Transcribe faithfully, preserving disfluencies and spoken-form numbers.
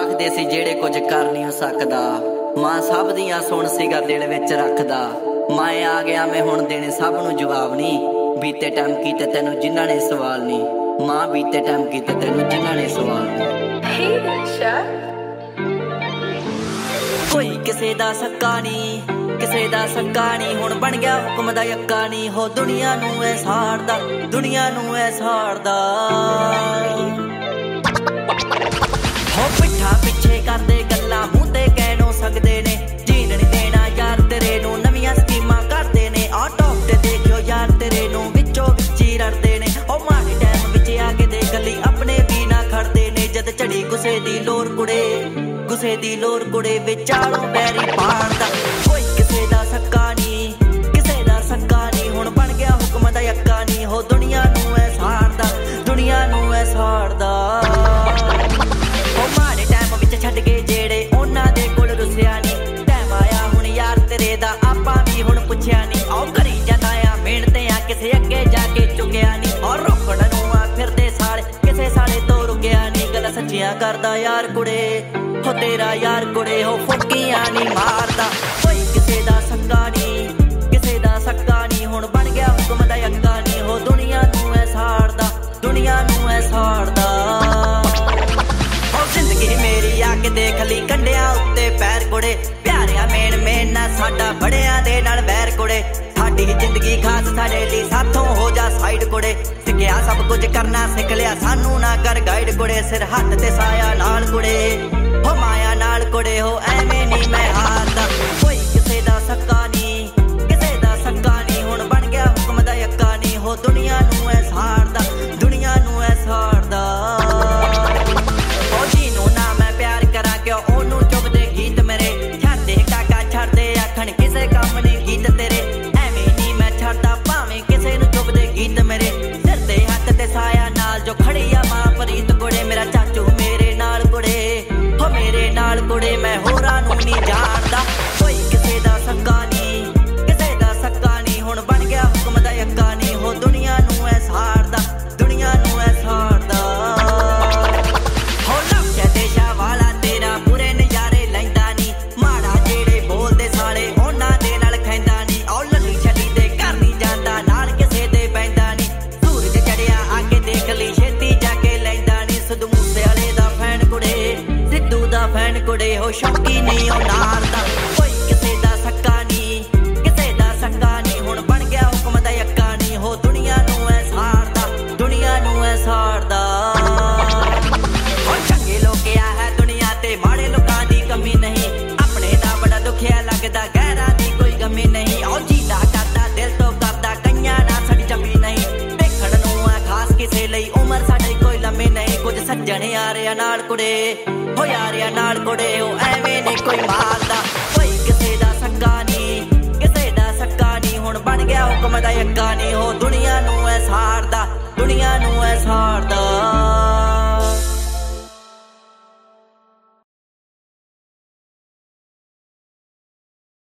ਆਖਦੇ ਸੀ ਜਿਹੜੇ ਕੁਝ ਕਰ ਨਹੀਂ ਹੋ ਸਕਦਾ, ਮਾਂ ਸਭ ਦੀਆਂ ਸੁਣ ਸੀਗਾ ਦਿਲ ਵਿੱਚ ਰੱਖਦਾ। ਮੈਂ ਆ ਗਿਆ ਮੈਂ ਹੁਣ ਦੇਣੇ ਸਭ ਨੂੰ ਜਵਾਬ ਨਹੀਂ, ਬੀਤੇ ਟਾਈਮ ਕੀਤੇ ਤੈਨੂੰ ਜਿਨ੍ਹਾਂ ਨੇ ਸਵਾਲ ਨਹੀਂ। ਮਾਂ ਬੀਤੇ ਟਾਈਮ ਕੀਤੇ ਤੈਨੂੰ ਜਿਨ੍ਹਾਂ ਨੇ ਸਵਾਲ ਨਹੀਂ। ਕੋਈ ਕਿਸੇ ਦਾ ਸਕਾ ਨਹੀਂ, ਕਿਸੇ ਦਾ ਸਕਾ ਨਹੀਂ, ਹੁਣ ਬਣ ਗਿਆ ਹੁਕਮ ਦਾ ਯੱਕਾ ਨਹੀਂ। ਹੋ ਦੁਨੀਆ ਨੂੰ ਐ ਸਾੜਦਾ, ਦੁਨੀਆ ਨੂੰ ਐ ਸਾੜਦਾ। ਹੋ ਪਿੱਠਾ ਪਿੱਛੇ ਕਰਦੇ ਗੱਲਾਂ ਮੂੰਹ ਤੇ ਕਹਿਣੋਂ ਸਕਦੇ ਨੇ, ਜੀਣ ਨੀ ਦੇਣਾ ਯਾਰ ਤੇਰੇ ਨੂੰ, ਨਵੀਆਂ ਸਕੀਮਾਂ ਕਰਦੇ ਨੇ। ਆ ਟੌਪ ਤੇ ਦੇਖਿਓ ਯਾਰ ਤੇਰੇ ਨੂੰ, ਵਿੱਚੋਂ ਵਿੱਚ ਹੀ ਰੜਦੇ ਨੇ। ਉਹ ਮਾੜੇ ਟਾਈਮ ਵਿੱਚ ਆ ਕੇ ਦੇਖ ਲਈ ਆਪਣੇ ਵੀ ਨਾ ਖੜਦੇ ਨੇ। ਜਦ ਝੜੀ ਗੁੱਸੇ ਦੀ ਲੋਰ ਕੁੜੇ, ਗੁੱਸੇ ਦੀ ਲੋਰ ਕੁੜੇ ਵਿਚਾਲੋਂ ਪੈਰੀ ਪਾੜਦਾ। ਕੋਈ ਕਿਸੇ ਦਾ ਸਕਾ ਨਹੀਂ, ਕਿਸੇ ਦਾ ਸਕਾ ਨਹੀਂ, ਹੁਣ ਬਣ ਗਿਆ ਹੁਕਮ ਦਾ ਯੱਕਾ ਨਹੀਂ। ਹੋ ਦੁਨੀਆ ਨੂੰ ਐ ਸਾੜਦਾ, ਦੁਨੀਆ ਨੂੰ ਐ ਸਾੜਦਾ। ਉਹ ਮਾੜੇ ਟਾਈਮ ਵਿੱਚ ਛੱਡ ਕੇ ਜਿਹੜੇ ਉਹਨਾਂ ਦੇ ਕੋਲ ਰੁੱਸਿਆ ਨਹੀਂ, ਟਾਈਮ ਆਇਆ ਹੁਣ ਯਾਰ ਤੇਰੇ ਦਾ ਆਪਾਂ ਵੀ ਹੁਣ ਪੁੱਛਿਆ ਨਹੀਂ। ਆਓ ਕਰੀ ਜਾਂਦਾ ਆ ਮਿਹਨਤ ਆ ਕਿਸੇ ਅੱਗੇ ਜਾ ਕੇ ਚੁੱਕਿਆ ਨਹੀਂ। ਔਰ ਰੋਕਣ ਨੂੰ ਆ ਫਿਰਦੇ ਸਾਲੇ ਕਿਸੇ ਸਾਲੇ ਤੋਂ ਰੁਕਿਆ ਨਹੀਂ। ਗੱਲ ਸੱਚੀਆਂ ਕਰਦਾ ਯਾਰ ਕੁੜੇ, ਹੋ ਤੇਰਾ ਯਾਰ ਕੁੜੇ ਹੋ ਫੁੱਕੀਆਂ ਨਹੀਂ ਮਾਰਦਾ। ਕੋਈ ਕਿਸੇ ਦਾ ਸਕਾ ਨਹੀਂ, ਕਿਸੇ ਦਾ ਸਕਾ ਨਹੀਂ, ਹੁਣ ਬਣ ਗਿਆ ਹੁਕਮ ਦਾ ਯੱਕਾ ਨਹੀਂ। ਹੋ ਦੁਨੀਆ ਨੂੰ ਐ ਸਾੜਦਾ, ਦੁਨੀਆ ਨੂੰ ਐ ਸਾੜਦਾ। ਹੋ ਜ਼ਿੰਦਗੀ ਮੇਰੀ ਆ ਕੇ ਦੇਖ ਲਈ ਕੰਢਿਆਂ ਉੱਤੇ ਪੈਰ ਕੁੜੇ, ਪਿਆਰਿਆ ਮੇਨ ਮੇਨ ਨਾ ਸਾਡਾ ਬੜਿਆਂ ਦੇ ਨਾਲ ਬੈਰ ਕੁੜੇ। ਸਾਡੀ ਜ਼ਿੰਦਗੀ ਖਾਸ ਸਾਡੇ ਲਈ ਸਾਥੋਂ ਹੋ ਜਾ ਸਾਈਡ ਕੁੜੇ। ਸਿੱਖਿਆ ਸਭ ਕੁਝ ਕਰਨਾ ਸਿੱਖ ਲਿਆ ਸਾਨੂੰ ਨਾ ਕਰ ਗਾਈਡ ਕੁੜੇ। ਸਿਰ ਹੱਥ ਤੇ ਸਾਇਆ ਨਾਲ ਕੁੜੇ, ਹੋ ਮਾਇਆ ਨਾਲ ਕੁੜੇ, ਹੋ ਐਵੇਂ ਨਹੀਂ ਮੈਂ ਹਾਰਦਾ। ਕੋਈ ਕਿਸੇ ਦਾ ਸਕਾ ਨਹੀਂ, ਕਿਸੇ ਦਾ ਸਕਾ ਨਹੀਂ, ਹੁਣ ਬਣ ਗਿਆ ਹੁਕਮ ਦਾ ਯੱਕਾ ਨਹੀਂ। ਹੋ ਦੁਨੀਆ ਨੂੰ ਐ ਸਾੜਦਾ, ਦੁਨੀਆ ਨੂੰ ਐ ਸਾੜਦਾ। ਹੋ ਜਿਹਨੂੰ ਨਾ ਮੈਂ ਪਿਆਰ ਕਰਾਂ ਕਿਉਂ ਉਹਨੂੰ ਚੁੱਭਦੇ ਗੀਤ ਮੇਰੇ। ਛੱਡਦੇ ਕਾਕਾ ਛੱਡਦੇ ਆਖਣ ਕਿਸੇ ਕੰਮ ਨਹੀਂ ਗੀਤ ਤੇਰੇ। ਐਵੇਂ ਨਹੀਂ ਮੈਂ ਛੱਡਦਾ ਭਾਵੇਂ ਕਿਸੇ ਨੂੰ ਚੁੱਭਦੇ ਗੀਤ ਮੇਰੇ। ਸਿਰ ਤੇ ਹੱਥ ਤੇ ਸਾਇਆ ਨਾਲ ਜੋ ਖੜੀ ਆ ਮਾਂ ਪ੍ਰੀਤ ਕੁੜੇ। ਮੇਰਾ ਚਾਚੂ ਮੇਰੇ ਨਾਲ ਕੁੜੇ, ਹੋ ਮੇਰੇ ਨਾਲ ਕੁੜੇ, ਮੈਂ ਹੋਰਾਂ ਨੂੰ ਨਹੀਂ ਜਾਣਦਾ। ਕੋਈ ਕਿਸੇ ਦਾ ਸਕਾ ਨਹੀਂ, ਕਿਸੇ ਦਾ ਸਕਾ ਨਹੀਂ, ਹੁਣ ਬਣ ਗਿਆ ਹੁਕਮ ਦਾ ਯੱਕਾ ਨਹੀਂ। ਹੋ ਦੁਨੀਆ ਨੂੰ ਐ ਸਾੜਦਾ, ਦੁਨੀਆ ਨੂੰ ਐ ਸਾੜਦਾ। ਹੋ ਲਫ਼ਜ਼ਾਂ ਦੇਸ਼ਾਂ ਵਾਲਾ ਤੇਰਾ ਪੂਰੇ ਨਜ਼ਾਰੇ ਲੈਂਦਾ ਨਹੀਂ, ਮਾੜਾ ਜਿਹੜੇ ਬੋਲਦੇ ਸਾਲੇ ਉਹਨਾਂ ਦੇ ਨਾਲ ਖੈਂਦਾ ਨਹੀਂ। ਆਓ ਲੱਲੀ ਛੱਲੀ ਦੇ ਘਰ ਨਹੀਂ ਜਾਂਦਾ, ਨਾਲ ਕਿਸੇ ਦੇ ਬਹਿੰਦਾ ਨਹੀਂ। ਸੂਰਜ ਚੜਿਆ ਆ ਕੇ ਦੇਖ ਲਈ ਛੇਤੀ ਜਾ ਕੇ ਲੈਂਦਾ ਨਹੀਂ। ਸਿੱਧੂ ਮੂਸੇ ਵਾਲੇ ਦਾ ਫੈਨ ਕੁੜੇ, ਸਿੱਧੂ ਦਾ ਫੈਨ ਕੁੜੇ, ਹੋ ਸ਼ੌਕੀ ਨਹੀਂ ਉਹ ਨਾਰਦਾ। ਕੋਈ ਕਿਸੇ ਦਾ ਸਕਾ ਨਹੀਂ, ਕਿਸੇ ਦਾ ਸਕਾ ਨਹੀਂ, ਹੁਣ ਬਣ ਗਿਆ ਹੁਕਮ ਦਾ ਯੱਕਾ ਨਹੀਂ। ਹੋ ਦੁਨੀਆ ਨੂੰ ਐ ਸਾੜਦਾ, ਦੁਨੀਆ ਨੂੰ ਐ ਸਾੜਦਾ। ਹੋ ਚੰਗੇ ਲੋਕਿਆ ਹੈ ਦੁਨੀਆ ਤੇ ਮਾੜੇ ਲੋਕਾਂ ਦੀ ਕਮੀ ਨਹੀਂ। ਆਪਣੇ ਦਾ ਬੜਾ ਦੁਖਿਆ ਲੱਗਦਾ ਗਹਿਰਾਂ ਦੀ ਕੋਈ ਗਮੀ ਨਹੀਂ। ਉਹ ਜੀਦਾ ਕਰਦਾ ਦਿਲ ਤੋਂ ਕਰਦਾ ਕਈਆਂ ਨਾਲ ਸਾਡੀ ਜੰਮੀ ਨਹੀਂ। ਦੇਖਣ ਨੂੰ ਐ ਖਾਸ ਕਿਸੇ ਲਈ ਉਮਰ ਸਾਡੀ ਕੋਈ ਲੰਮੀ ਨਹੀਂ। ਕੁਝ ਸੱਜਣ ਯਾਰਿਆਂ ਨਾਲ ਕੁੜੇ, ਹੋ ਯਾਰਿਆਂ ਨਾਲ ਕੁੜੇ, ਹੋ ਐਵੇਂ ਨਹੀਂ ਕੋਈ ਮਾਰਦਾ। ਕੋਈ ਕਿਸੇ ਦਾ ਸਕਾ ਨਹੀਂ, ਕਿਸੇ ਦਾ ਸਕਾ ਨਹੀਂ, ਹੁਣ ਬਣ ਗਿਆ ਹੁਕਮ ਦਾ ਯੱਕਾ ਨਹੀਂ। ਹੋ ਦੁਨੀਆ ਨੂੰ ਐ ਸਾੜਦਾ, ਦੁਨੀਆ ਨੂੰ ਐ ਸਾੜਦਾ।